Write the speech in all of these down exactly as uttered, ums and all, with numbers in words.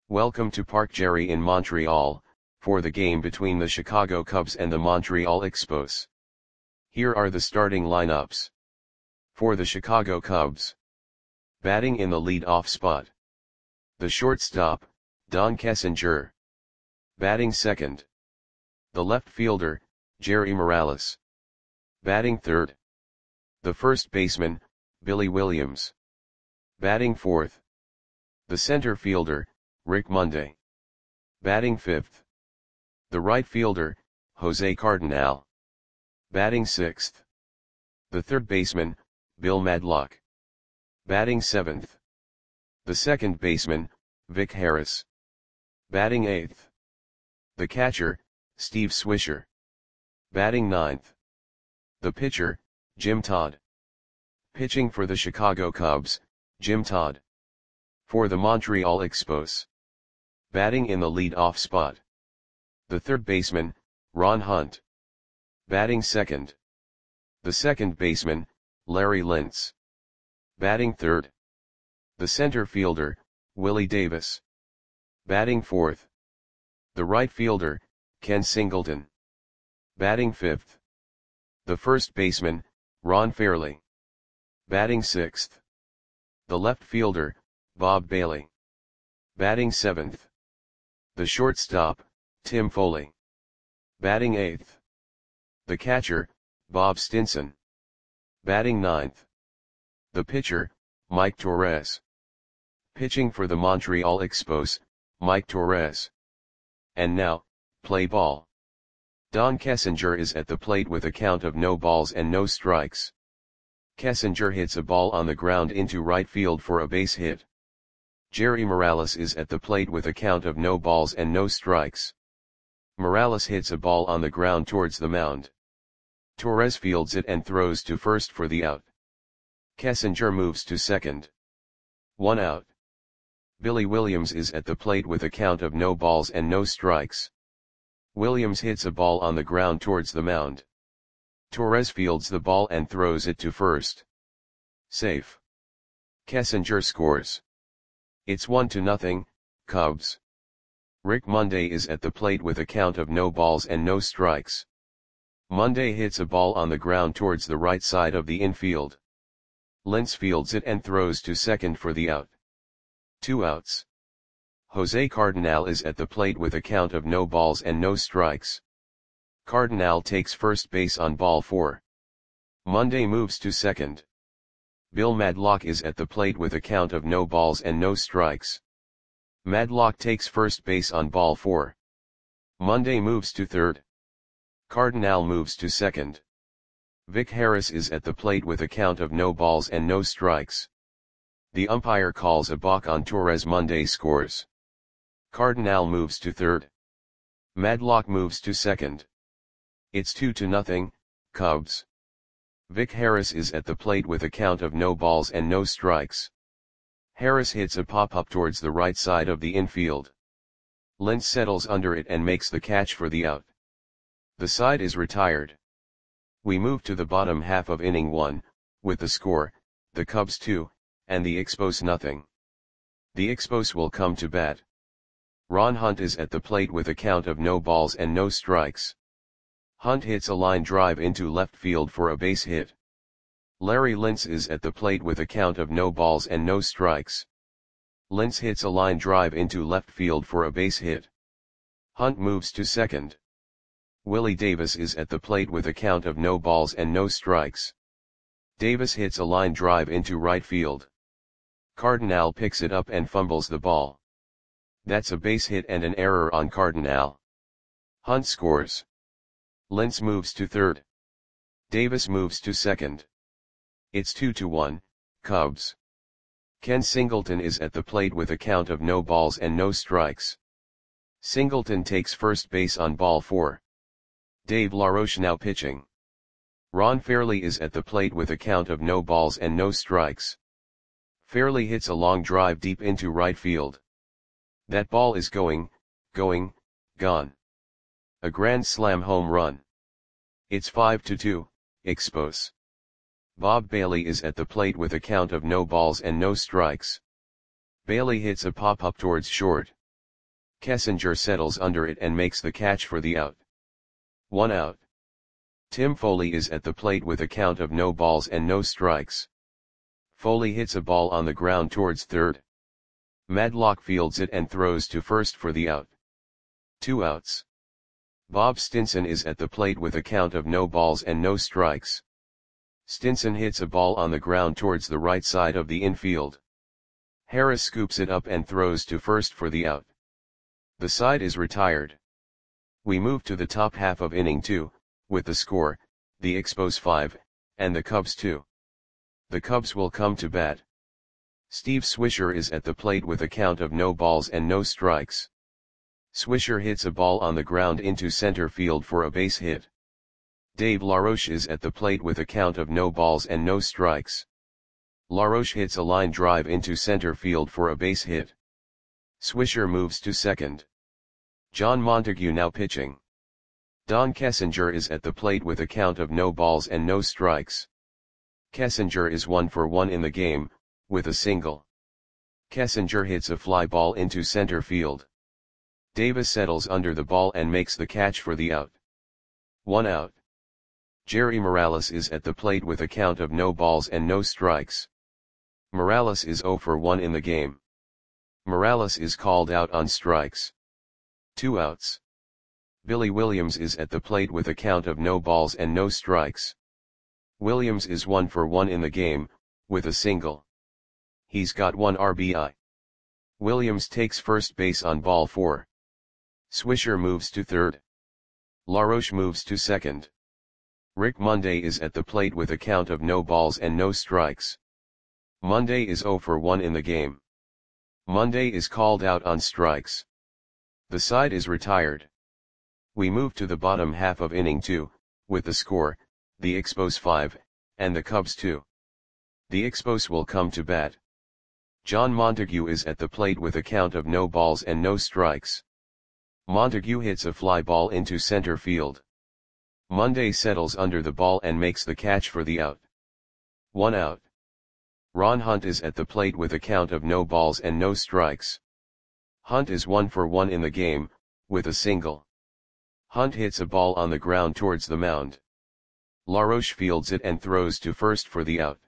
Welcome to Parc Jerry in Montreal, for the game between the Chicago Cubs and the Montreal Expos. Here are the starting lineups. For the Chicago Cubs. Batting in the lead-off spot. The shortstop, Don Kessinger. Batting second. The left fielder, Jerry Morales. Batting third. The first baseman, Billy Williams. Batting fourth. The center fielder, Rick Monday. Batting fifth. The right fielder, Jose Cardinal. Batting sixth. The third baseman, Bill Madlock. Batting seventh. The second baseman, Vic Harris. Batting eighth. The catcher, Steve Swisher. Batting ninth. The pitcher, Jim Todd. Pitching for the Chicago Cubs, Jim Todd. For the Montreal Expos. Batting in the lead-off spot. The third baseman, Ron Hunt. Batting second. The second baseman, Larry Lintz. Batting third. The center fielder, Willie Davis. Batting fourth. The right fielder, Ken Singleton. Batting fifth. The first baseman, Ron Fairly. Batting sixth. The left fielder, Bob Bailey. Batting seventh. The shortstop, Tim Foley. Batting eighth. The catcher, Bob Stinson. Batting ninth. The pitcher, Mike Torres. Pitching for the Montreal Expos, Mike Torres. And now, play ball. Don Kessinger is at the plate with a count of no balls and no strikes. Kessinger hits a ball on the ground into right field for a base hit. Jerry Morales is at the plate with a count of no balls and no strikes. Morales hits a ball on the ground towards the mound. Torres fields it and throws to first for the out. Kessinger moves to second. One out. Billy Williams is at the plate with a count of no balls and no strikes. Williams hits a ball on the ground towards the mound. Torres fields the ball and throws it to first. Safe. Kessinger scores. It's one to nothing, Cubs. Rick Monday is at the plate with a count of no balls and no strikes. Monday hits a ball on the ground towards the right side of the infield. Lintz fields it and throws to second for the out. Two outs. Jose Cardinal is at the plate with a count of no balls and no strikes. Cardinal takes first base on ball four. Monday moves to second. Bill Madlock is at the plate with a count of no balls and no strikes. Madlock takes first base on ball four. Monday moves to third. Cardinal moves to second. Vic Harris is at the plate with a count of no balls and no strikes. The umpire calls a balk on Torres. Monday scores. Cardinal moves to third. Madlock moves to second. It's two to nothing, Cubs. Vic Harris is at the plate with a count of no balls and no strikes. Harris hits a pop-up towards the right side of the infield. Lintz settles under it and makes the catch for the out. The side is retired. We move to the bottom half of inning one, with the score, the Cubs two, and the Expos nothing. The Expos will come to bat. Ron Hunt is at the plate with a count of no balls and no strikes. Hunt hits a line drive into left field for a base hit. Larry Lintz is at the plate with a count of no balls and no strikes. Lintz hits a line drive into left field for a base hit. Hunt moves to second. Willie Davis is at the plate with a count of no balls and no strikes. Davis hits a line drive into right field. Cardinal picks it up and fumbles the ball. That's a base hit and an error on Cardinal. Hunt scores. Lintz moves to third. Davis moves to second. It's two to one, Cubs. Ken Singleton is at the plate with a count of no balls and no strikes. Singleton takes first base on ball four. Dave LaRoche now pitching. Ron Fairly is at the plate with a count of no balls and no strikes. Fairly hits a long drive deep into right field. That ball is going, going, gone. A grand slam home run. It's five to two, Expos. Bob Bailey is at the plate with a count of no balls and no strikes. Bailey hits a pop-up towards short. Kessinger settles under it and makes the catch for the out. One out. Tim Foley is at the plate with a count of no balls and no strikes. Foley hits a ball on the ground towards third. Madlock fields it and throws to first for the out. Two outs. Bob Stinson is at the plate with a count of no balls and no strikes. Stinson hits a ball on the ground towards the right side of the infield. Harris scoops it up and throws to first for the out. The side is retired. We move to the top half of inning two, with the score, the Expos five, and the Cubs two. The Cubs will come to bat. Steve Swisher is at the plate with a count of no balls and no strikes. Swisher hits a ball on the ground into center field for a base hit. Dave LaRoche is at the plate with a count of no balls and no strikes. LaRoche hits a line drive into center field for a base hit. Swisher moves to second. John Montague now pitching. Don Kessinger is at the plate with a count of no balls and no strikes. Kessinger is one for one in the game, with a single. Kessinger hits a fly ball into center field. Davis settles under the ball and makes the catch for the out. One out. Jerry Morales is at the plate with a count of no balls and no strikes. Morales is zero for one in the game. Morales is called out on strikes. Two outs. Billy Williams is at the plate with a count of no balls and no strikes. Williams is one for one in the game, with a single. He's got one R B I. Williams takes first base on ball four. Swisher moves to third. LaRoche moves to second. Rick Monday is at the plate with a count of no balls and no strikes. Monday is zero for one in the game. Monday is called out on strikes. The side is retired. We move to the bottom half of inning two, with the score, the Expos five, and the Cubs two. The Expos will come to bat. John Montague is at the plate with a count of no balls and no strikes. Montague hits a fly ball into center field. Monday settles under the ball and makes the catch for the out. One out. Ron Hunt is at the plate with a count of no balls and no strikes. Hunt is one for one in the game, with a single. Hunt hits a ball on the ground towards the mound. LaRoche fields it and throws to first for the out.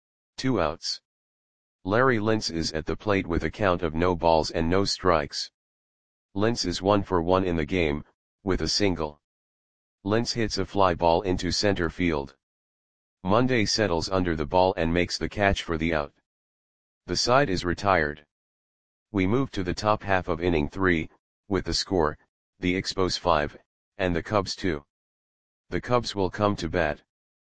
Two outs. Larry Lintz is at the plate with a count of no balls and no strikes. Lintz is one for one in the game, with a single. Lintz hits a fly ball into center field. Monday settles under the ball and makes the catch for the out. The side is retired. We move to the top half of inning three, with the score, the Expos five, and the Cubs two. The Cubs will come to bat.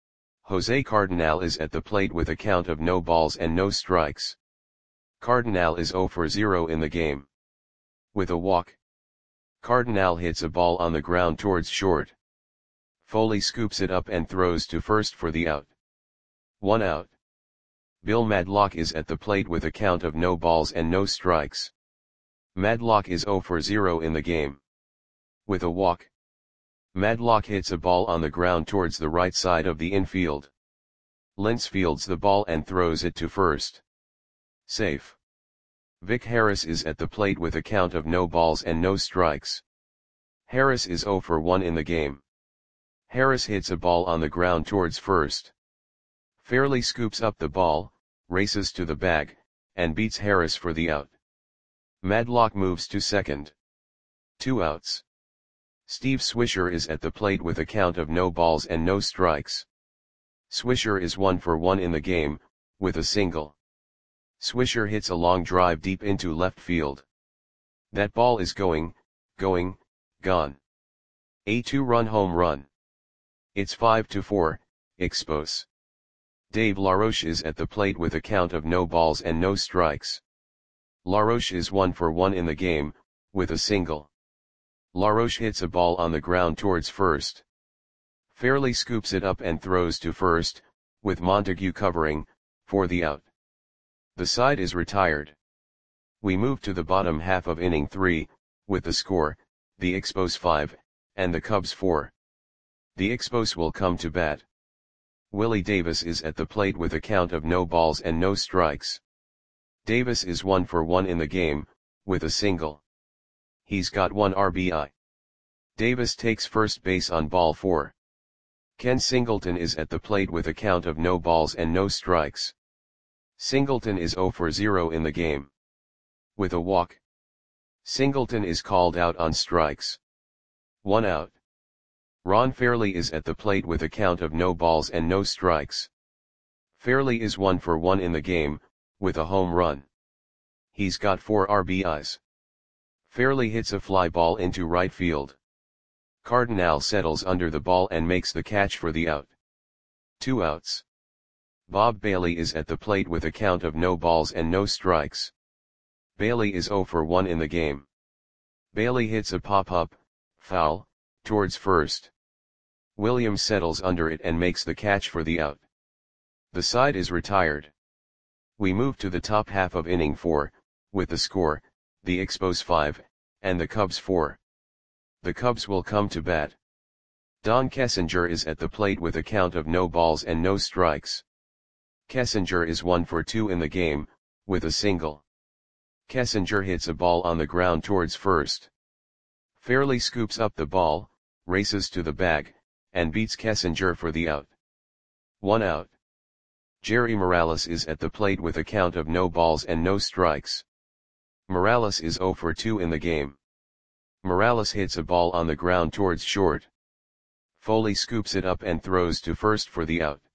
Jose Cardinal is at the plate with a count of no balls and no strikes. Cardinal is zero for zero in the game. With a walk. Cardinal hits a ball on the ground towards short. Foley scoops it up and throws to first for the out. One out. Bill Madlock is at the plate with a count of no balls and no strikes. Madlock is zero for zero in the game. With a walk. Madlock hits a ball on the ground towards the right side of the infield. Lintz fields the ball and throws it to first. Safe. Vic Harris is at the plate with a count of no balls and no strikes. Harris is zero for one in the game. Harris hits a ball on the ground towards first. Fairley scoops up the ball, races to the bag, and beats Harris for the out. Madlock moves to second. Two outs. Steve Swisher is at the plate with a count of no balls and no strikes. Swisher is one for one in the game, with a single. Swisher hits a long drive deep into left field. That ball is going, going, gone. A two-run home run. It's five to four, Expos. Dave LaRoche is at the plate with a count of no balls and no strikes. LaRoche is one for one in the game, with a single. LaRoche hits a ball on the ground towards first. Fairley scoops it up and throws to first, with Montague covering, for the out. The side is retired. We move to the bottom half of inning three, with the score, the Expos five, and the Cubs four. The Expos will come to bat. Willie Davis is at the plate with a count of no balls and no strikes. Davis is one for one in the game, with a single. He's got one R B I. Davis takes first base on ball four. Ken Singleton is at the plate with a count of no balls and no strikes. Singleton is zero for zero in the game. With a walk, Singleton is called out on strikes. One out. Ron Fairly is at the plate with a count of no balls and no strikes. Fairly is one for one in the game, with a home run. He's got four R B Is. Fairly hits a fly ball into right field. Cardinal settles under the ball and makes the catch for the out. Two outs. Bob Bailey is at the plate with a count of no balls and no strikes. Bailey is zero for one in the game. Bailey hits a pop-up, foul, towards first. Williams settles under it and makes the catch for the out. The side is retired. We move to the top half of inning four, with the score, the Expos five, and the Cubs four. The Cubs will come to bat. Don Kessinger is at the plate with a count of no balls and no strikes. Kessinger is one for two in the game, with a single. Kessinger hits a ball on the ground towards first. Fairly scoops up the ball, races to the bag, and beats Kessinger for the out. One out. Jerry Morales is at the plate with a count of no balls and no strikes. Morales is zero for two in the game. Morales hits a ball on the ground towards short. Foley scoops it up and throws to first for the out.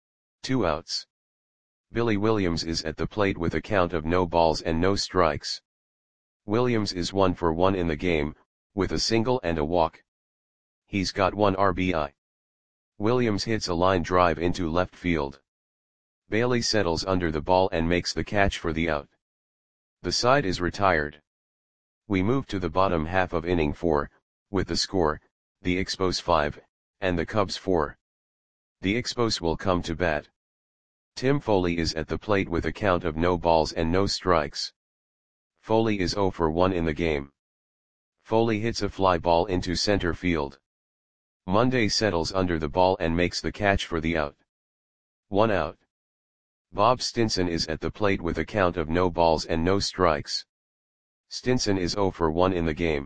Two outs. Billy Williams is at the plate with a count of no balls and no strikes. Williams is one for one in the game, with a single and a walk. He's got one R B I. Williams hits a line drive into left field. Bailey settles under the ball and makes the catch for the out. The side is retired. We move to the bottom half of inning four, with the score, the Expos five, and the Cubs four. The Expos will come to bat. Tim Foley is at the plate with a count of no balls and no strikes. Foley is zero for one in the game. Foley hits a fly ball into center field. Monday settles under the ball and makes the catch for the out. One out. Bob Stinson is at the plate with a count of no balls and no strikes. Stinson is zero for one in the game.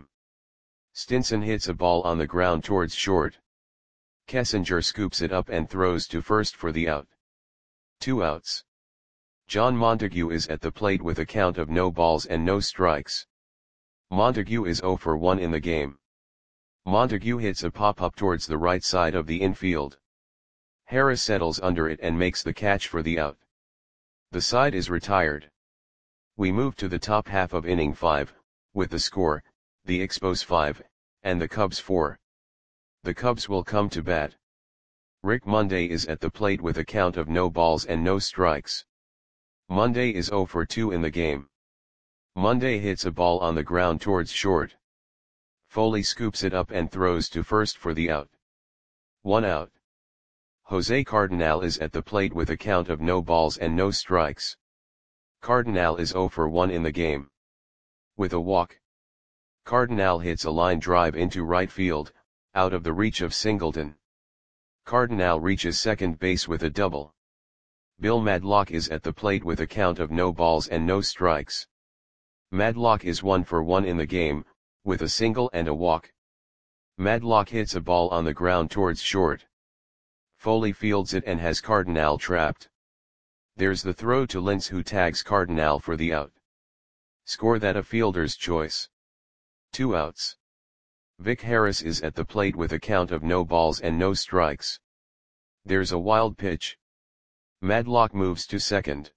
Stinson hits a ball on the ground towards short. Kessinger scoops it up and throws to first for the out. Two outs. John Montague is at the plate with a count of no balls and no strikes. Montague is zero for one in the game. Montague hits a pop-up towards the right side of the infield. Harris settles under it and makes the catch for the out. The side is retired. We move to the top half of inning five, with the score, the Expos five, and the Cubs four. The Cubs will come to bat. Rick Monday is at the plate with a count of no balls and no strikes. Monday is zero for two in the game. Monday hits a ball on the ground towards short. Foley scoops it up and throws to first for the out. One out. Jose Cardinal is at the plate with a count of no balls and no strikes. Cardinal is zero for one in the game. With a walk, Cardinal hits a line drive into right field, out of the reach of Singleton. Cardinal reaches second base with a double. Bill Madlock is at the plate with a count of no balls and no strikes. Madlock is one for one in the game, with a single and a walk. Madlock hits a ball on the ground towards short. Foley fields it and has Cardinal trapped. There's the throw to Lentz, who tags Cardinal for the out. Score that a fielder's choice. Two outs. Vic Harris is at the plate with a count of no balls and no strikes. There's a wild pitch. Madlock moves to second.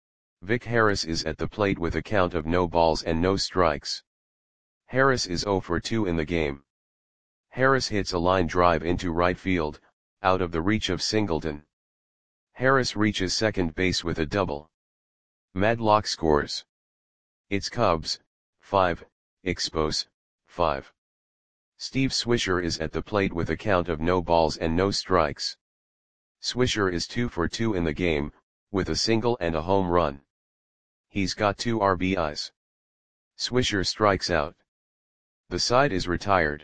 Vic Harris is at the plate with a count of no balls and no strikes. Harris is zero for two in the game. Harris hits a line drive into right field, out of the reach of Singleton. Harris reaches second base with a double. Madlock scores. It's Cubs, five, Expos, five. Steve Swisher is at the plate with a count of no balls and no strikes. Swisher is two for two in the game, with a single and a home run. He's got two R B Is. Swisher strikes out. The side is retired.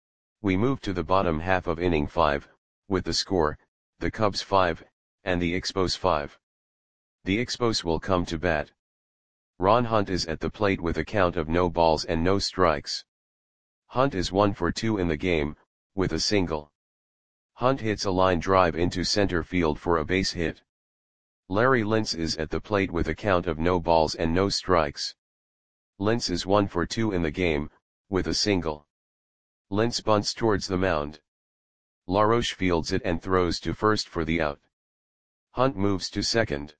We move to the bottom half of inning five, with the score, the Cubs five, and the Expos five. The Expos will come to bat. Ron Hunt is at the plate with a count of no balls and no strikes. Hunt is one for two in the game, with a single. Hunt hits a line drive into center field for a base hit. Larry Lintz is at the plate with a count of no balls and no strikes. Lintz is one for two in the game, with a single. Lintz bunts towards the mound. LaRoche fields it and throws to first for the out. Hunt moves to second.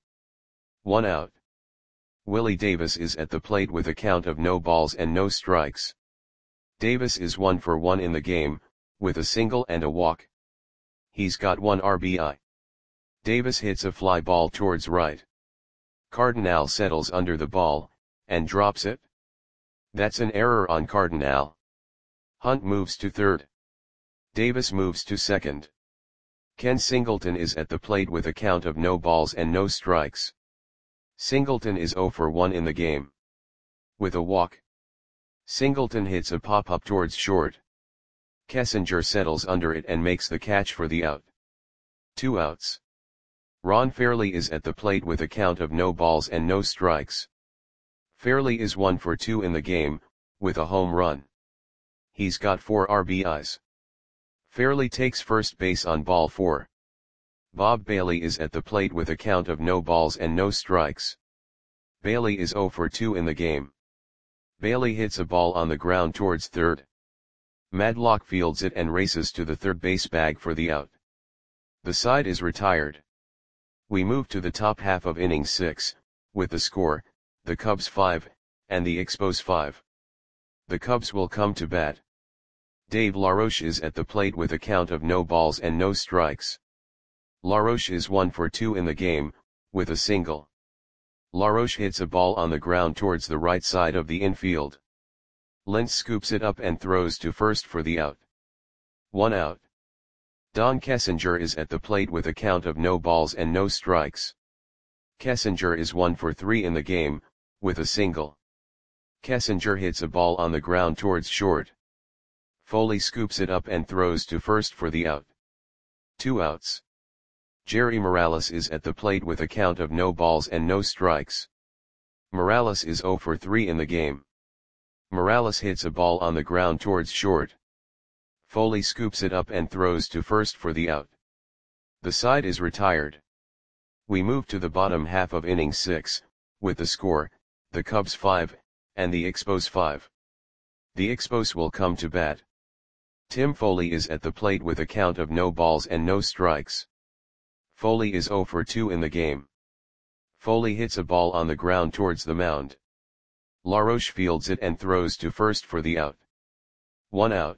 One out. Willie Davis is at the plate with a count of no balls and no strikes. Davis is one for one in the game, with a single and a walk. He's got one R B I. Davis hits a fly ball towards right. Cardinal settles under the ball, and drops it. That's an error on Cardinal. Hunt moves to third. Davis moves to second. Ken Singleton is at the plate with a count of no balls and no strikes. Singleton is zero for one in the game. With a walk. Singleton hits a pop-up towards short. Kessinger settles under it and makes the catch for the out. Two outs. Ron Fairly is at the plate with a count of no balls and no strikes. Fairly is one for two in the game, with a home run. He's got four R B Is. Fairly takes first base on ball four. Bob Bailey is at the plate with a count of no balls and no strikes. Bailey is zero for two in the game. Bailey hits a ball on the ground towards third. Madlock fields it and races to the third base bag for the out. The side is retired. We move to the top half of inning six, with the score, the Cubs five, and the Expos five. The Cubs will come to bat. Dave LaRoche is at the plate with a count of no balls and no strikes. LaRoche is one for two in the game, with a single. LaRoche hits a ball on the ground towards the right side of the infield. Lintz scoops it up and throws to first for the out. One out. Don Kessinger is at the plate with a count of no balls and no strikes. Kessinger is one for three in the game, with a single. Kessinger hits a ball on the ground towards short. Foley scoops it up and throws to first for the out. Two outs. Jerry Morales is at the plate with a count of no balls and no strikes. Morales is zero for three in the game. Morales hits a ball on the ground towards short. Foley scoops it up and throws to first for the out. The side is retired. We move to the bottom half of inning six, with the score, the Cubs five, and the Expos five. The Expos will come to bat. Tim Foley is at the plate with a count of no balls and no strikes. Foley is zero for two in the game. Foley hits a ball on the ground towards the mound. LaRoche fields it and throws to first for the out. One out.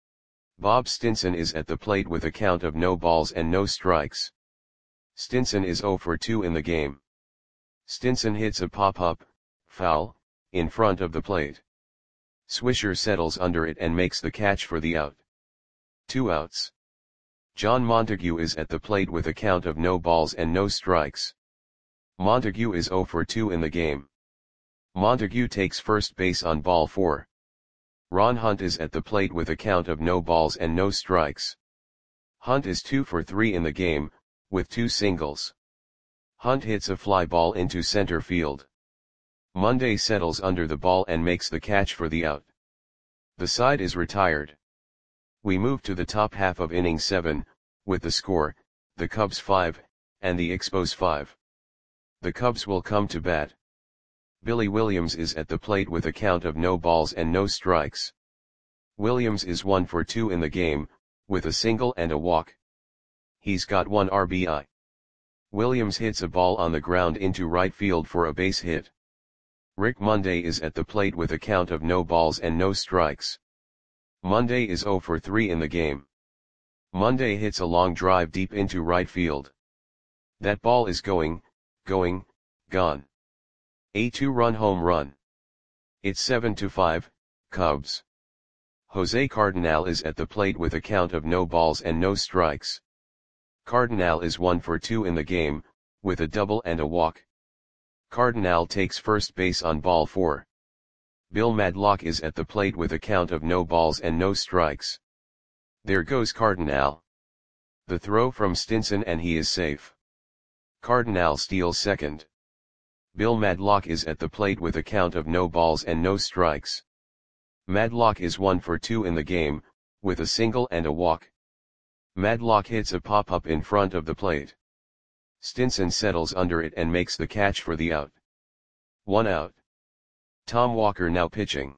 Bob Stinson is at the plate with a count of no balls and no strikes. Stinson is zero for two in the game. Stinson hits a pop-up, foul, in front of the plate. Swisher settles under it and makes the catch for the out. Two outs. John Montague is at the plate with a count of no balls and no strikes. Montague is zero for two in the game. Montague takes first base on ball four. Ron Hunt is at the plate with a count of no balls and no strikes. Hunt is two for three in the game, with two singles. Hunt hits a fly ball into center field. Monday settles under the ball and makes the catch for the out. The side is retired. We move to the top half of inning seven, with the score, the Cubs five, and the Expos five. The Cubs will come to bat. Billy Williams is at the plate with a count of no balls and no strikes. Williams is one for two in the game, with a single and a walk. He's got one R B I. Williams hits a ball on the ground into right field for a base hit. Rick Monday is at the plate with a count of no balls and no strikes. Monday is zero for three in the game. Monday hits a long drive deep into right field. That ball is going, going, gone. A two-run home run. It's seven to five, Cubs. Jose Cardinal is at the plate with a count of no balls and no strikes. Cardinal is one for two in the game, with a double and a walk. Cardinal takes first base on ball four. Bill Madlock is at the plate with a count of no balls and no strikes. There goes Cardinal. The throw from Stinson and he is safe. Cardinal steals second. Bill Madlock is at the plate with a count of no balls and no strikes. Madlock is one for two in the game, with a single and a walk. Madlock hits a pop-up in front of the plate. Stinson settles under it and makes the catch for the out. One out. Tom Walker now pitching.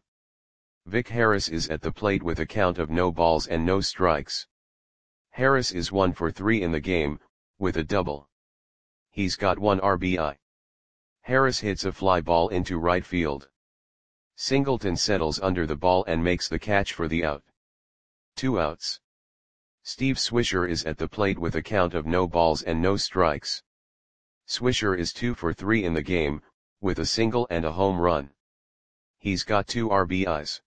Vic Harris is at the plate with a count of no balls and no strikes. Harris is one for three in the game, with a double. He's got one R B I. Harris hits a fly ball into right field. Singleton settles under the ball and makes the catch for the out. Two outs. Steve Swisher is at the plate with a count of no balls and no strikes. Swisher is two for three in the game, with a single and a home run. He's got two R B Is.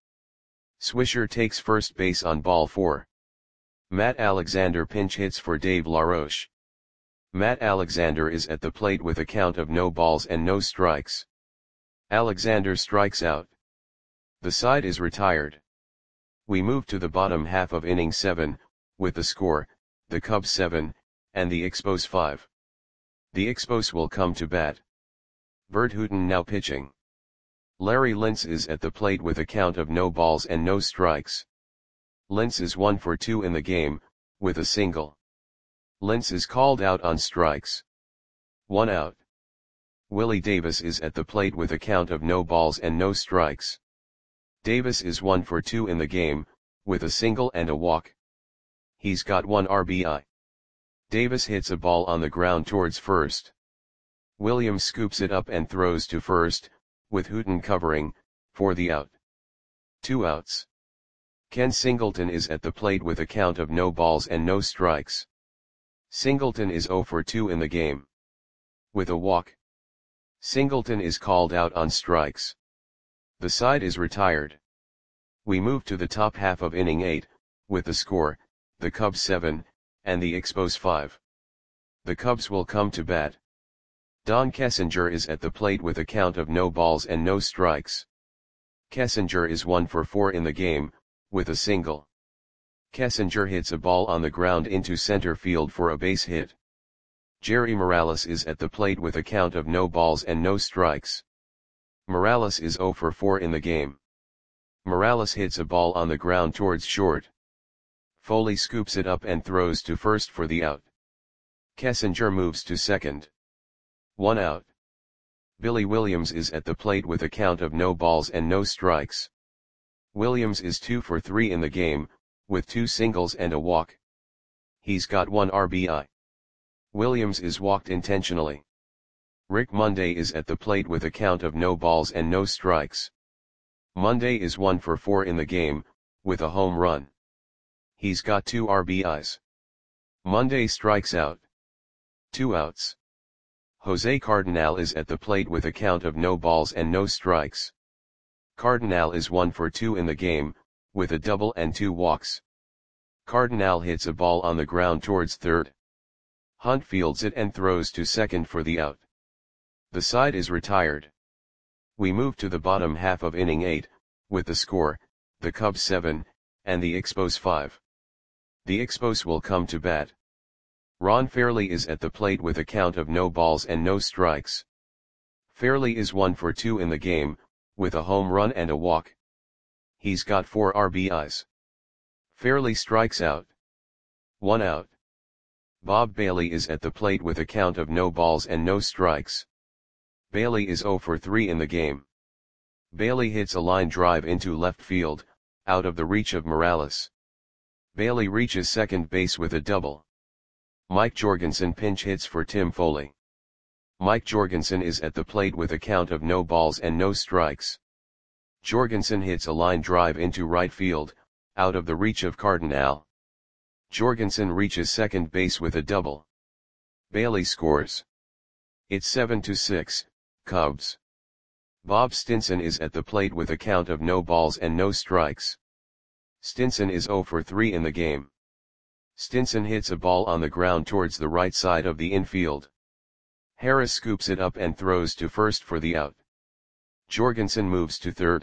Swisher takes first base on ball four. Matt Alexander pinch hits for Dave LaRoche. Matt Alexander is at the plate with a count of no balls and no strikes. Alexander strikes out. The side is retired. We move to the bottom half of inning seven, with the score, the Cubs seven, and the Expos five. The Expos will come to bat. Bert Hooton now pitching. Larry Lintz is at the plate with a count of no balls and no strikes. Lintz is one for two in the game, with a single. Lintz is called out on strikes. One out. Willie Davis is at the plate with a count of no balls and no strikes. Davis is one for two in the game, with a single and a walk. He's got one R B I. Davis hits a ball on the ground towards first. Williams scoops it up and throws to first, with Hooton covering, for the out. Two outs. Ken Singleton is at the plate with a count of no balls and no strikes. Singleton is zero for two in the game. With a walk. Singleton is called out on strikes. The side is retired. We move to the top half of inning eight, with the score, the Cubs seven, and the Expos five. The Cubs will come to bat. Don Kessinger is at the plate with a count of no balls and no strikes. Kessinger is one for four in the game, with a single. Kessinger hits a ball on the ground into center field for a base hit. Jerry Morales is at the plate with a count of no balls and no strikes. Morales is zero for four in the game. Morales hits a ball on the ground towards short. Foley scoops it up and throws to first for the out. Kessinger moves to second. One out. Billy Williams is at the plate with a count of no balls and no strikes. Williams is two for three in the game, with two singles and a walk. He's got one R B I. Williams is walked intentionally. Rick Monday is at the plate with a count of no balls and no strikes. Monday is one for four in the game, with a home run. He's got two R B Is. Monday strikes out. Two outs. Jose Cardinal is at the plate with a count of no balls and no strikes. Cardinal is one for two in the game, with a double and two walks. Cardinal hits a ball on the ground towards third. Hunt fields it and throws to second for the out. The side is retired. We move to the bottom half of inning eight, with the score, the Cubs seven, and the Expos five. The Expos will come to bat. Ron Fairley is at the plate with a count of no balls and no strikes. Fairley is one for two in the game, with a home run and a walk. He's got four R B Is. Fairley strikes out. One out. Bob Bailey is at the plate with a count of no balls and no strikes. Bailey is zero for three in the game. Bailey hits a line drive into left field, out of the reach of Morales. Bailey reaches second base with a double. Mike Jorgensen pinch hits for Tim Foley. Mike Jorgensen is at the plate with a count of no balls and no strikes. Jorgensen hits a line drive into right field, out of the reach of Cardinal. Jorgensen reaches second base with a double. Bailey scores. It's seven to six, Cubs. Bob Stinson is at the plate with a count of no balls and no strikes. Stinson is zero for three in the game. Stinson hits a ball on the ground towards the right side of the infield. Harris scoops it up and throws to first for the out. Jorgensen moves to third.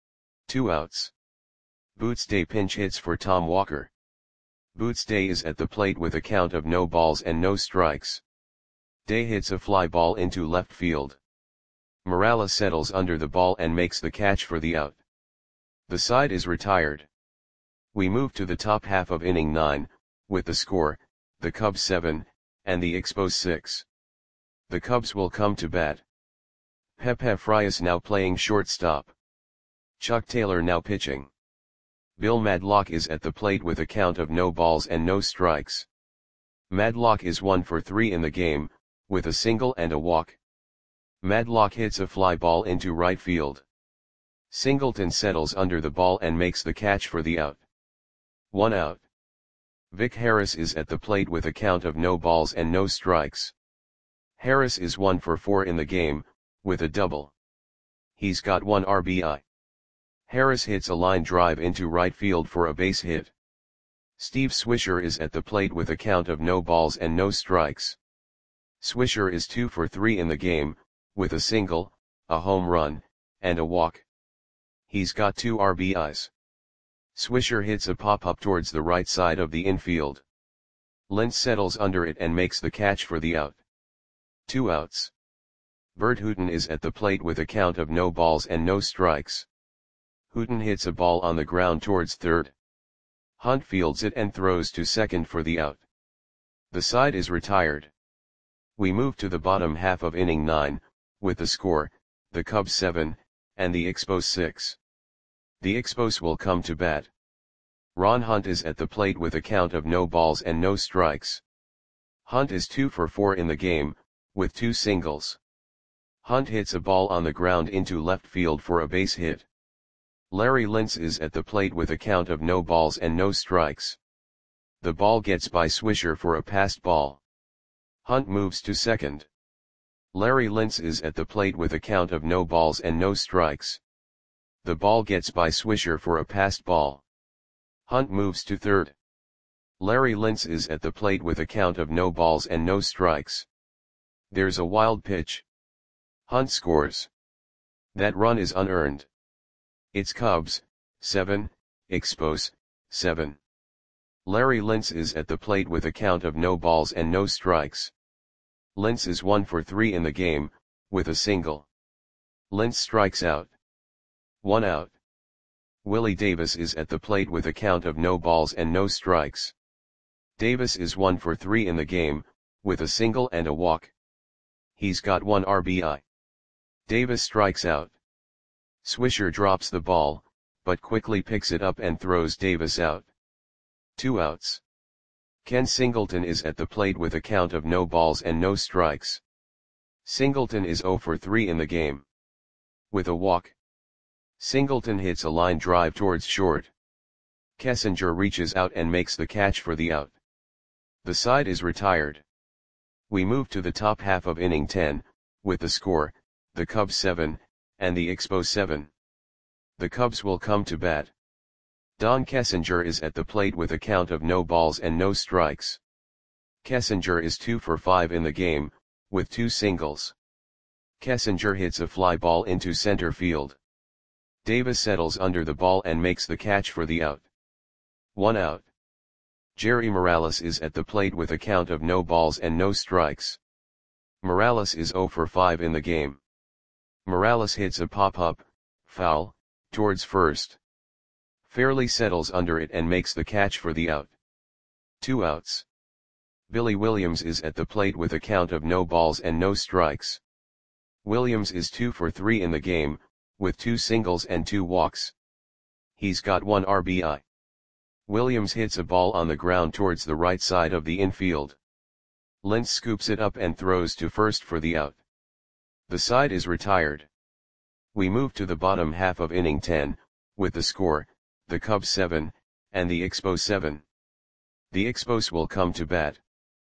Two outs. Boots Day pinch hits for Tom Walker. Boots Day is at the plate with a count of no balls and no strikes. Day hits a fly ball into left field. Morales settles under the ball and makes the catch for the out. The side is retired. We move to the top half of inning nine, with the score, the Cubs seven, and the Expos six. The Cubs will come to bat. Pepe Frias now playing shortstop. Chuck Taylor now pitching. Bill Madlock is at the plate with a count of no balls and no strikes. Madlock is one for three in the game, with a single and a walk. Madlock hits a fly ball into right field. Singleton settles under the ball and makes the catch for the out. One out. Vic Harris is at the plate with a count of no balls and no strikes. Harris is one for four in the game, with a double. He's got one R B I. Harris hits a line drive into right field for a base hit. Steve Swisher is at the plate with a count of no balls and no strikes. Swisher is two for three in the game, with a single, a home run, and a walk. He's got two R B Is. Swisher hits a pop-up towards the right side of the infield. Lentz settles under it and makes the catch for the out. Two outs. Bert Hooton is at the plate with a count of no balls and no strikes. Hooton hits a ball on the ground towards third. Hunt fields it and throws to second for the out. The side is retired. We move to the bottom half of inning nine, with the score, the Cubs seven, and the Expos six. The Expos will come to bat. Ron Hunt is at the plate with a count of no balls and no strikes. Hunt is two for four in the game, with two singles. Hunt hits a ball on the ground into left field for a base hit. Larry Lentz is at the plate with a count of no balls and no strikes. The ball gets by Swisher for a passed ball. Hunt moves to second. Larry Lentz is at the plate with a count of no balls and no strikes. The ball gets by Swisher for a passed ball. Hunt moves to third. Larry Lentz is at the plate with a count of no balls and no strikes. There's a wild pitch. Hunt scores. That run is unearned. It's Cubs, seven, Expos, seven. Larry Lentz is at the plate with a count of no balls and no strikes. Lentz is one for three in the game, with a single. Lentz strikes out. One out. Willie Davis is at the plate with a count of no balls and no strikes. Davis is one for three in the game, with a single and a walk. He's got one R B I. Davis strikes out. Swisher drops the ball, but quickly picks it up and throws Davis out. Two outs. Ken Singleton is at the plate with a count of no balls and no strikes. Singleton is zero for three in the game. With a walk. Singleton hits a line drive towards short. Kessinger reaches out and makes the catch for the out. The side is retired. We move to the top half of inning ten, with the score, the Cubs seven, and the Expos seven. The Cubs will come to bat. Don Kessinger is at the plate with a count of no balls and no strikes. Kessinger is two for five in the game, with two singles. Kessinger hits a fly ball into center field. Davis settles under the ball and makes the catch for the out. One out. Jerry Morales is at the plate with a count of no balls and no strikes. Morales is zero for five in the game. Morales hits a pop-up, foul, towards first. Fairley settles under it and makes the catch for the out. Two outs. Billy Williams is at the plate with a count of no balls and no strikes. Williams is two for three in the game, with two singles and two walks. He's got one R B I. Williams hits a ball on the ground towards the right side of the infield. Lentz scoops it up and throws to first for the out. The side is retired. We move to the bottom half of inning ten, with the score, the Cubs seven, and the Expos seven. The Expos will come to bat.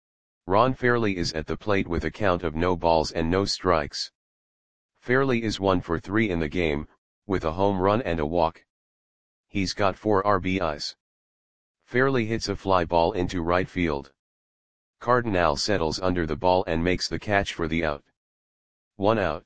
Ron Fairley is at the plate with a count of no balls and no strikes. Fairley is one for three in the game, with a home run and a walk. He's got four R B Is. Fairley hits a fly ball into right field. Cardinal settles under the ball and makes the catch for the out. One out.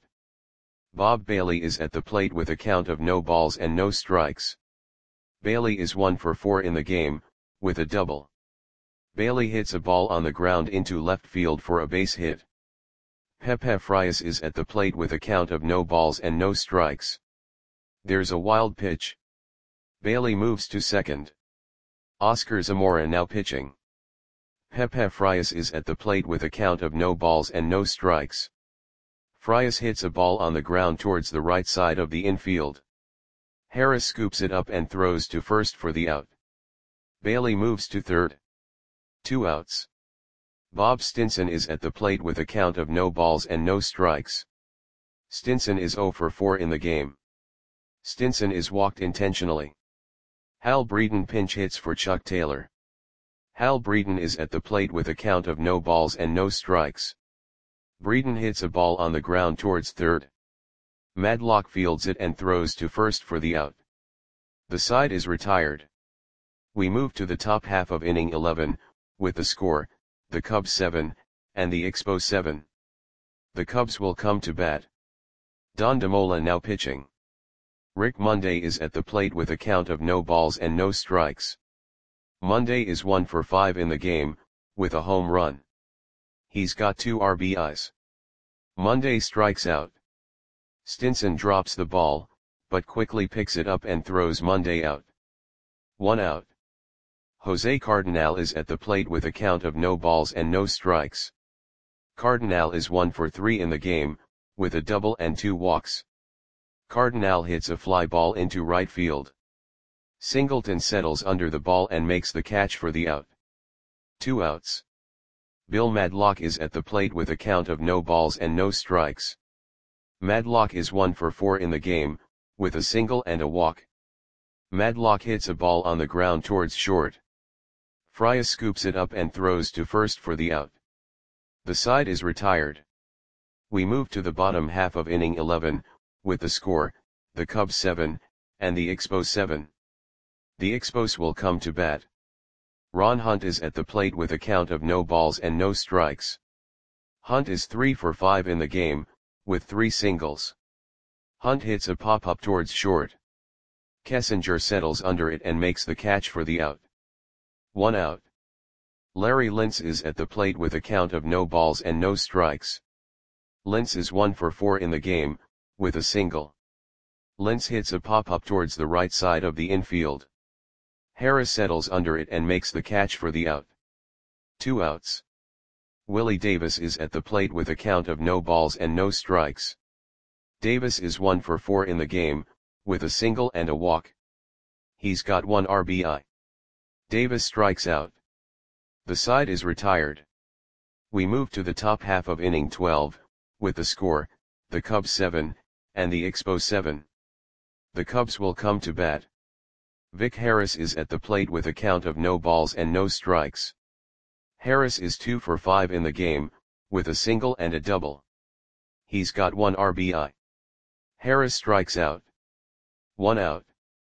Bob Bailey is at the plate with a count of no balls and no strikes. Bailey is one for four in the game, with a double. Bailey hits a ball on the ground into left field for a base hit. Pepe Frias is at the plate with a count of no balls and no strikes. There's a wild pitch. Bailey moves to second. Oscar Zamora now pitching. Pepe Frias is at the plate with a count of no balls and no strikes. Frias hits a ball on the ground towards the right side of the infield. Harris scoops it up and throws to first for the out. Bailey moves to third. Two outs. Bob Stinson is at the plate with a count of no balls and no strikes. Stinson is zero for four in the game. Stinson is walked intentionally. Hal Breeden pinch hits for Chuck Taylor. Hal Breeden is at the plate with a count of no balls and no strikes. Breeden hits a ball on the ground towards third. Madlock fields it and throws to first for the out. The side is retired. We move to the top half of inning eleven, with the score, the Cubs seven, and the Expos seven. The Cubs will come to bat. Don DeMola now pitching. Rick Monday is at the plate with a count of no balls and no strikes. Monday is one for five in the game, with a home run. He's got two R B Is. Monday strikes out. Stinson drops the ball, but quickly picks it up and throws Monday out. One out. Jose Cardinal is at the plate with a count of no balls and no strikes. Cardinal is one for three in the game, with a double and two walks. Cardinal hits a fly ball into right field. Singleton settles under the ball and makes the catch for the out. Two outs. Bill Madlock is at the plate with a count of no balls and no strikes. Madlock is one for four in the game, with a single and a walk. Madlock hits a ball on the ground towards short. Frias scoops it up and throws to first for the out. The side is retired. We move to the bottom half of inning eleven, with the score, the Cubs seven, and the Expos seven. The Expos will come to bat. Ron Hunt is at the plate with a count of no balls and no strikes. Hunt is three for five in the game, with three singles. Hunt hits a pop-up towards short. Kessinger settles under it and makes the catch for the out. One out. Larry Lintz is at the plate with a count of no balls and no strikes. Lintz is one for four in the game, with a single. Lintz hits a pop-up towards the right side of the infield. Harris settles under it and makes the catch for the out. Two outs. Willie Davis is at the plate with a count of no balls and no strikes. Davis is one for four in the game, with a single and a walk. He's got one R B I. Davis strikes out. The side is retired. We move to the top half of inning twelve, with the score, the Cubs seven, and the Expos seven. The Cubs will come to bat. Vic Harris is at the plate with a count of no balls and no strikes. Harris is two for five in the game, with a single and a double. He's got one R B I. Harris strikes out. One out.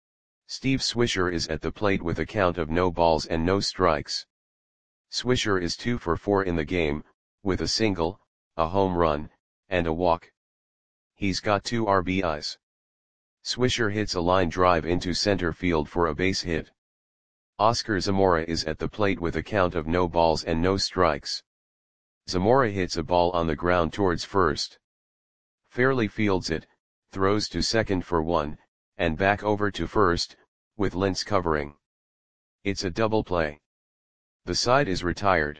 Steve Swisher is at the plate with a count of no balls and no strikes. Swisher is two for four in the game, with a single, a home run, and a walk. He's got two R B Is. Swisher hits a line drive into center field for a base hit. Oscar Zamora is at the plate with a count of no balls and no strikes. Zamora hits a ball on the ground towards first. Fairly fields it, throws to second for one, and back over to first, with Lintz covering. It's a double play. The side is retired.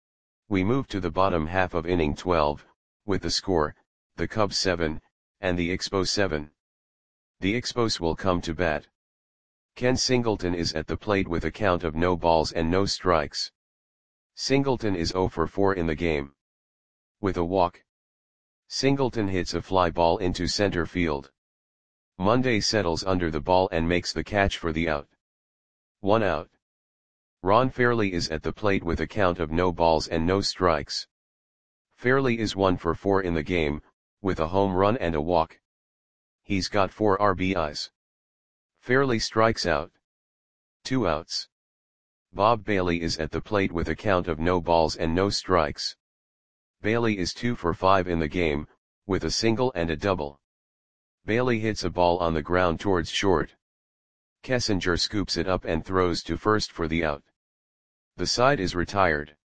We move to the bottom half of inning twelve, with the score, the Cubs seven, and the Expos seven. The Expos will come to bat. Ken Singleton is at the plate with a count of no balls and no strikes. Singleton is zero for four in the game. With a walk. Singleton hits a fly ball into center field. Monday settles under the ball and makes the catch for the out. One out. Ron Fairley is at the plate with a count of no balls and no strikes. Fairley is one for four in the game, with a home run and a walk. He's got four R B Is. Fairley strikes out. Two outs. Bob Bailey is at the plate with a count of no balls and no strikes. Bailey is two for five in the game, with a single and a double. Bailey hits a ball on the ground towards short. Kessinger scoops it up and throws to first for the out. The side is retired.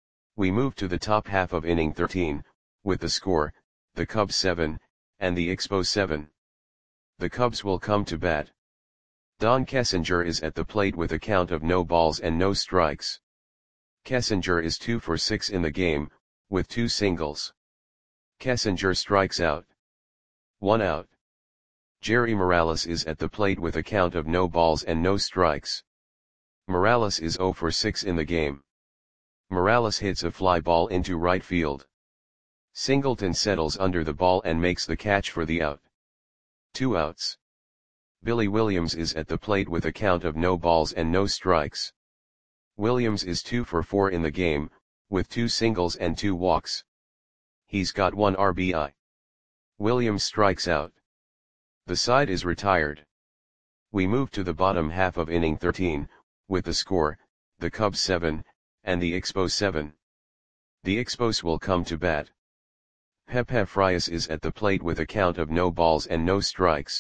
We move to the top half of inning thirteen, with the score, the Cubs seven, and the Expos seven. The Cubs will come to bat. Don Kessinger is at the plate with a count of no balls and no strikes. Kessinger is two for six in the game, with two singles. Kessinger strikes out. One out. Jerry Morales is at the plate with a count of no balls and no strikes. Morales is zero for six in the game. Morales hits a fly ball into right field. Singleton settles under the ball and makes the catch for the out. Two outs. Billy Williams is at the plate with a count of no balls and no strikes. Williams is two for four in the game, with two singles and two walks. He's got one R B I. Williams strikes out. The side is retired. We move to the bottom half of inning thirteen, with the score, the Cubs seven, and the Expos seven. The Expos will come to bat. Pepe Frias is at the plate with a count of no balls and no strikes.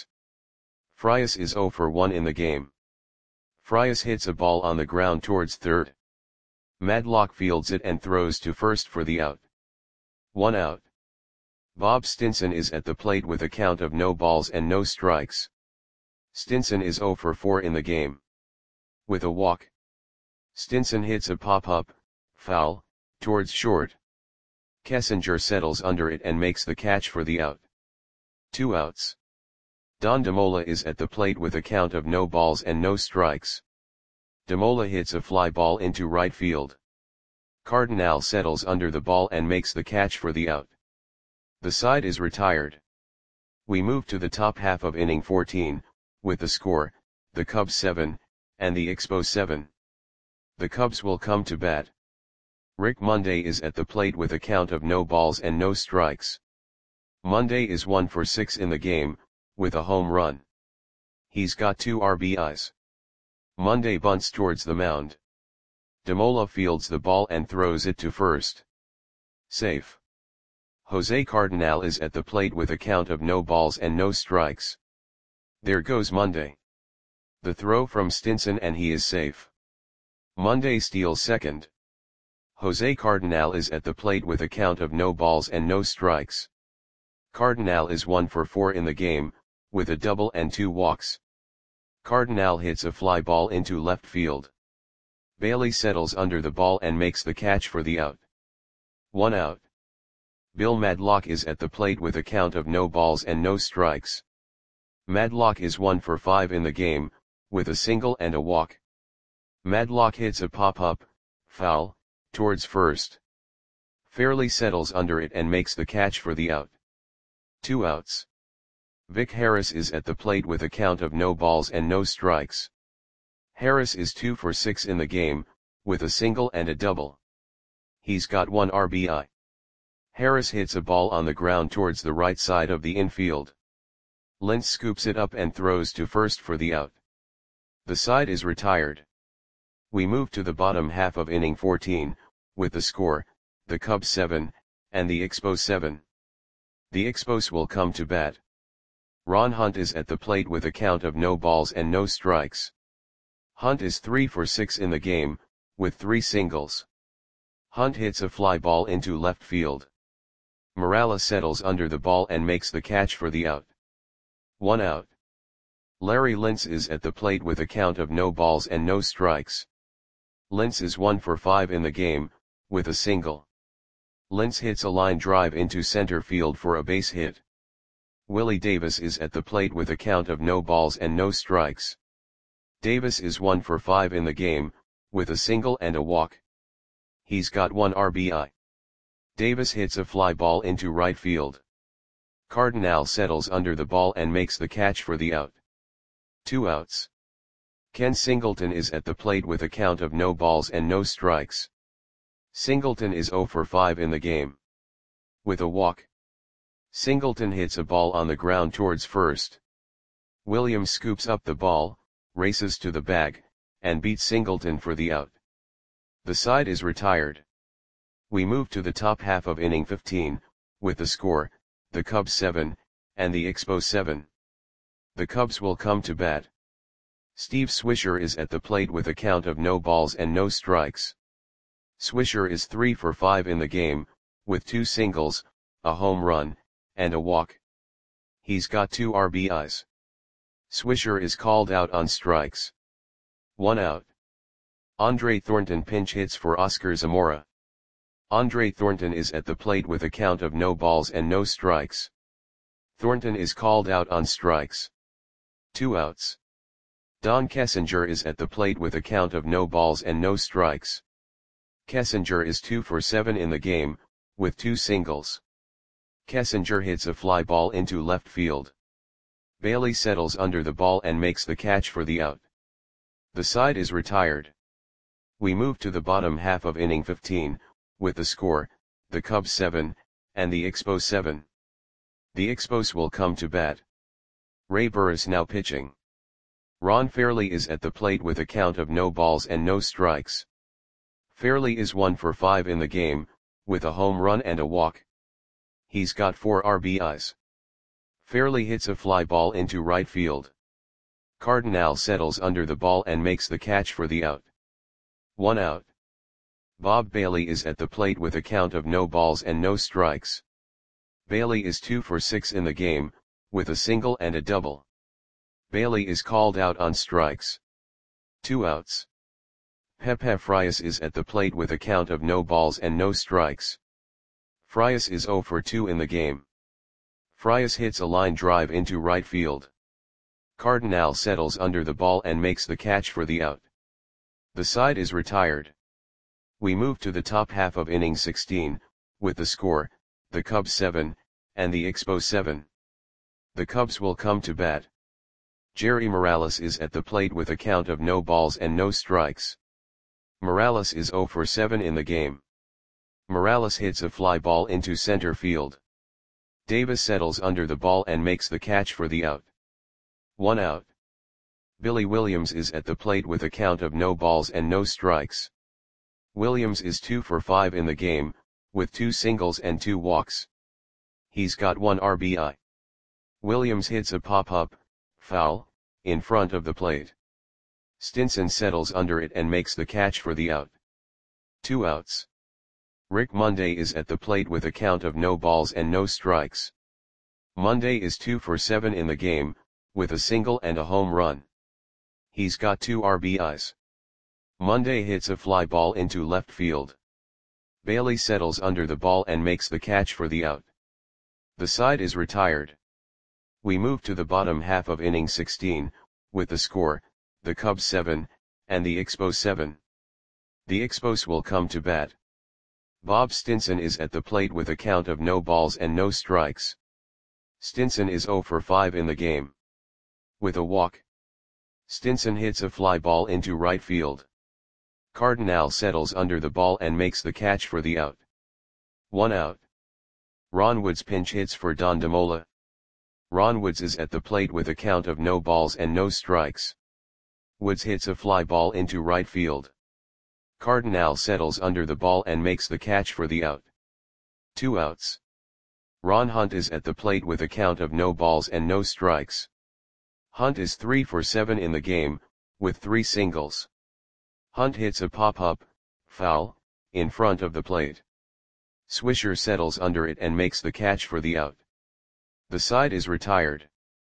Frias is zero for one in the game. Frias hits a ball on the ground towards third. Madlock fields it and throws to first for the out. One out. Bob Stinson is at the plate with a count of no balls and no strikes. Stinson is zero for four in the game. With a walk. Stinson hits a pop-up, foul, towards short. Kessinger settles under it and makes the catch for the out. Two outs. Don DeMola is at the plate with a count of no balls and no strikes. DeMola hits a fly ball into right field. Cardinal settles under the ball and makes the catch for the out. The side is retired. We move to the top half of inning fourteen, with the score, the Cubs seven, and the Expos seven. The Cubs will come to bat. Rick Monday is at the plate with a count of no balls and no strikes. Monday is one for six in the game, with a home run. He's got two R B Is. Monday bunts towards the mound. DeMola fields the ball and throws it to first. Safe. Jose Cardinal is at the plate with a count of no balls and no strikes. There goes Monday. The throw from Stinson and he is safe. Monday steals second. Jose Cardinal is at the plate with a count of no balls and no strikes. Cardinal is one for four in the game, with a double and two walks. Cardinal hits a fly ball into left field. Bailey settles under the ball and makes the catch for the out. One out. Bill Madlock is at the plate with a count of no balls and no strikes. Madlock is one for five in the game, with a single and a walk. Madlock hits a pop-up, foul, towards first. Fairly settles under it and makes the catch for the out. Two outs. Vic Harris is at the plate with a count of no balls and no strikes. Harris is two for six in the game, with a single and a double. He's got one R B I. Harris hits a ball on the ground towards the right side of the infield. Lentz scoops it up and throws to first for the out. The side is retired. We move to the bottom half of inning fourteen, with the score, the Cubs seven, and the Expos seven. The Expos will come to bat. Ron Hunt is at the plate with a count of no balls and no strikes. Hunt is three for six in the game, with three singles. Hunt hits a fly ball into left field. Morales settles under the ball and makes the catch for the out. One out. Larry Lentz is at the plate with a count of no balls and no strikes. Lentz is one for five in the game, with a single. Lentz hits a line drive into center field for a base hit. Willie Davis is at the plate with a count of no balls and no strikes. Davis is one for five in the game, with a single and a walk. He's got one R B I. Davis hits a fly ball into right field. Cardinal settles under the ball and makes the catch for the out. Two outs. Ken Singleton is at the plate with a count of no balls and no strikes. Singleton is zero for five in the game. With a walk. Singleton hits a ball on the ground towards first. Williams scoops up the ball, races to the bag, and beats Singleton for the out. The side is retired. We move to the top half of inning fifteen, with the score, the Cubs seven, and the Expos seven. The Cubs will come to bat. Steve Swisher is at the plate with a count of no balls and no strikes. Swisher is three for five in the game, with two singles, a home run, and a walk. He's got two R B Is. Swisher is called out on strikes. One out. Andre Thornton pinch hits for Oscar Zamora. Andre Thornton is at the plate with a count of no balls and no strikes. Thornton is called out on strikes. Two outs. Don Kessinger is at the plate with a count of no balls and no strikes. Kessinger is two for seven in the game, with two singles. Kessinger hits a fly ball into left field. Bailey settles under the ball and makes the catch for the out. The side is retired. We move to the bottom half of inning fifteen, with the score, the Cubs seven, and the Expos seven. The Expos will come to bat. Ray Burris now pitching. Ron Fairly is at the plate with a count of no balls and no strikes. Fairly is one for five in the game, with a home run and a walk. He's got four R B Is. Fairly hits a fly ball into right field. Cardinal settles under the ball and makes the catch for the out. One out. Bob Bailey is at the plate with a count of no balls and no strikes. Bailey is two for six in the game, with a single and a double. Bailey is called out on strikes. Two outs. Pepe Frias is at the plate with a count of no balls and no strikes. Frias is zero for two in the game. Frias hits a line drive into right field. Cardinal settles under the ball and makes the catch for the out. The side is retired. We move to the top half of inning sixteen, with the score, the Cubs seven, and the Expos seven. The Cubs will come to bat. Jerry Morales is at the plate with a count of no balls and no strikes. Morales is zero for seven in the game. Morales hits a fly ball into center field. Davis settles under the ball and makes the catch for the out. One out. Billy Williams is at the plate with a count of no balls and no strikes. Williams is two for five in the game, with two singles and two walks. He's got one R B I. Williams hits a pop-up, foul, in front of the plate. Stinson settles under it and makes the catch for the out. Two outs. Rick Monday is at the plate with a count of no balls and no strikes. Monday is two for seven in the game, with a single and a home run. He's got two R B Is. Monday hits a fly ball into left field. Bailey settles under the ball and makes the catch for the out. The side is retired. We move to the bottom half of inning sixteen, with the score, the Cubs seven, and the Expos seven. The Expos will come to bat. Bob Stinson is at the plate with a count of no balls and no strikes. Stinson is zero for five in the game. With a walk. Stinson hits a fly ball into right field. Cardinal settles under the ball and makes the catch for the out. One out. Ron Woods pinch hits for Don DeMola. Ron Woods is at the plate with a count of no balls and no strikes. Woods hits a fly ball into right field. Cardinal settles under the ball and makes the catch for the out. Two outs. Ron Hunt is at the plate with a count of no balls and no strikes. Hunt is three for seven in the game, with three singles. Hunt hits a pop-up, foul, in front of the plate. Swisher settles under it and makes the catch for the out. The side is retired.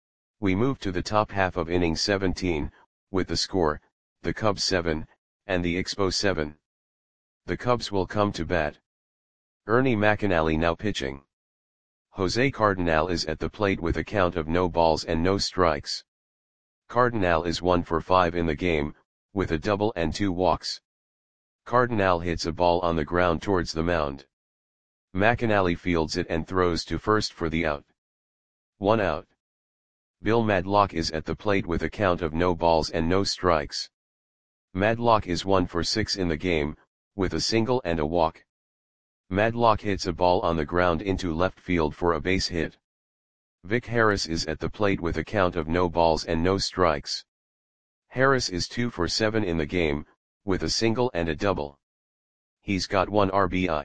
We move to the top half of inning seventeen, with the score, the Cubs seven, and the Expos seven. The Cubs will come to bat. Ernie McAnally now pitching. Jose Cardinal is at the plate with a count of no balls and no strikes. Cardinal is one for five in the game, with a double and two walks. Cardinal hits a ball on the ground towards the mound. McAnally fields it and throws to first for the out. One out. Bill Madlock is at the plate with a count of no balls and no strikes. Madlock is one for six in the game, with a single and a walk. Madlock hits a ball on the ground into left field for a base hit. Vic Harris is at the plate with a count of no balls and no strikes. Harris is two for seven in the game, with a single and a double. He's got one R B I.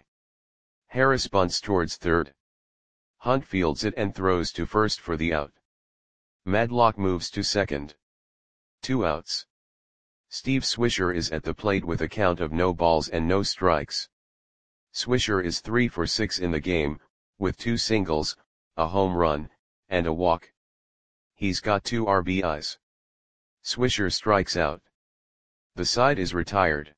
Harris bunts towards third. Hunt fields it and throws to first for the out. Madlock moves to second. Two outs. Steve Swisher is at the plate with a count of no balls and no strikes. Swisher is three for six in the game, with two singles, a home run, and a walk. He's got two R B Is. Swisher strikes out. The side is retired.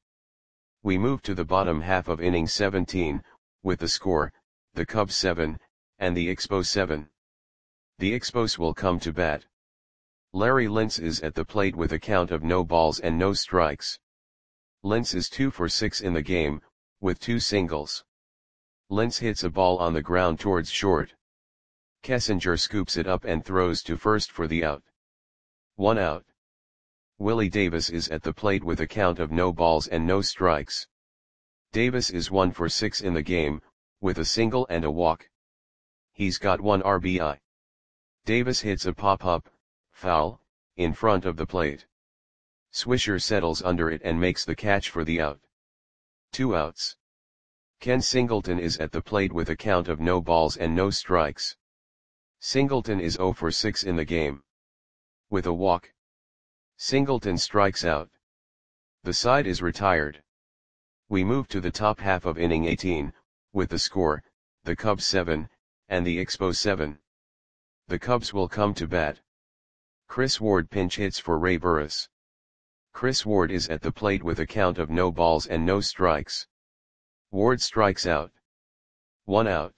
We move to the bottom half of inning seventeen, with the score, the Cubs seven, and the Expos seven. The Expos will come to bat. Larry Lintz is at the plate with a count of no balls and no strikes. Lintz is two for six in the game, with two singles. Lintz hits a ball on the ground towards short. Kessinger scoops it up and throws to first for the out. One out. Willie Davis is at the plate with a count of no balls and no strikes. Davis is one for six in the game, with a single and a walk. He's got one R B I. Davis hits a pop-up, foul, in front of the plate. Swisher settles under it and makes the catch for the out. Two outs. Ken Singleton is at the plate with a count of no balls and no strikes. Singleton is zero for six in the game. With a walk. Singleton strikes out. The side is retired. We move to the top half of inning eighteen, with the score, the Cubs seven, and the Expos seven. The Cubs will come to bat. Chris Ward pinch hits for Ray Burris. Chris Ward is at the plate with a count of no balls and no strikes. Ward strikes out. One out.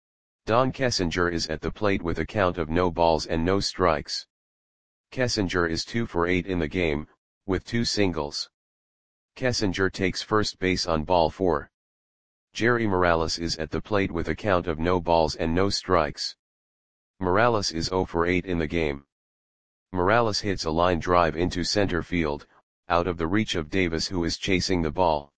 Don Kessinger is at the plate with a count of no balls and no strikes. Kessinger is two for eight in the game, with two singles. Kessinger takes first base on ball four. Jerry Morales is at the plate with a count of no balls and no strikes. Morales is zero for eight in the game. Morales hits a line drive into center field, out of the reach of Davis, who is chasing the ball.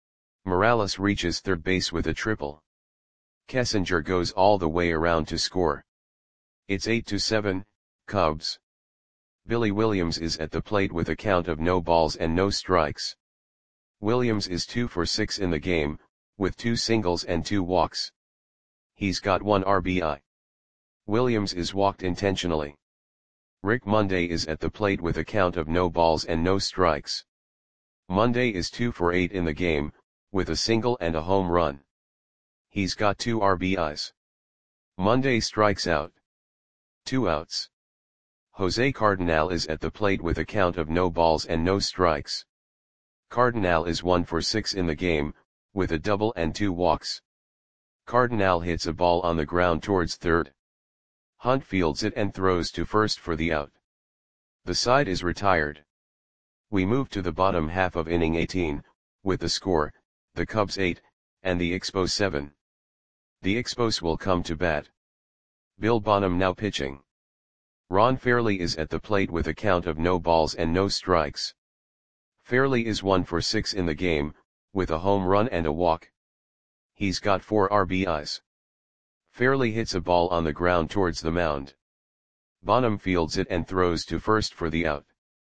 Morales reaches third base with a triple. Kessinger goes all the way around to score. It's eight to seven, Cubs. Billy Williams is at the plate with a count of no balls and no strikes. Williams is two for six in the game, with two singles and two walks. He's got one R B I. Williams is walked intentionally. Rick Monday is at the plate with a count of no balls and no strikes. Monday is two for eight in the game, with a single and a home run. He's got two R B Is. Monday strikes out. Two outs. Jose Cardinal is at the plate with a count of no balls and no strikes. Cardinal is one for six in the game, with a double and two walks. Cardinal hits a ball on the ground towards third. Hunt fields it and throws to first for the out. The side is retired. We move to the bottom half of inning eighteen, with the score, the Cubs eight, and the Expos seven. The Expos will come to bat. Bill Bonham now pitching. Ron Fairly is at the plate with a count of no balls and no strikes. Fairly is one for six in the game, with a home run and a walk. He's got four R B Is. Fairly hits a ball on the ground towards the mound. Bonham fields it and throws to first for the out.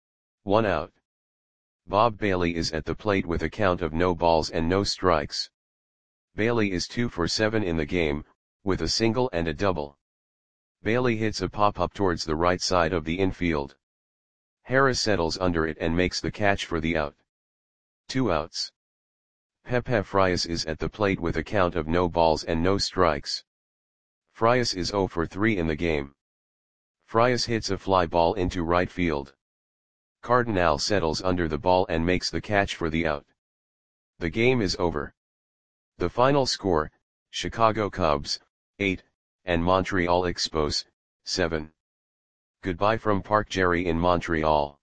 One out. Bob Bailey is at the plate with a count of no balls and no strikes. Bailey is two for seven in the game, with a single and a double. Bailey hits a pop-up towards the right side of the infield. Harris settles under it and makes the catch for the out. Two outs. Pepe Frias is at the plate with a count of no balls and no strikes. Frias is zero for three in the game. Frias hits a fly ball into right field. Cardinal settles under the ball and makes the catch for the out. The game is over. The final score, Chicago Cubs, eight, and Montreal Expos, seven. Goodbye from Park Jerry in Montreal.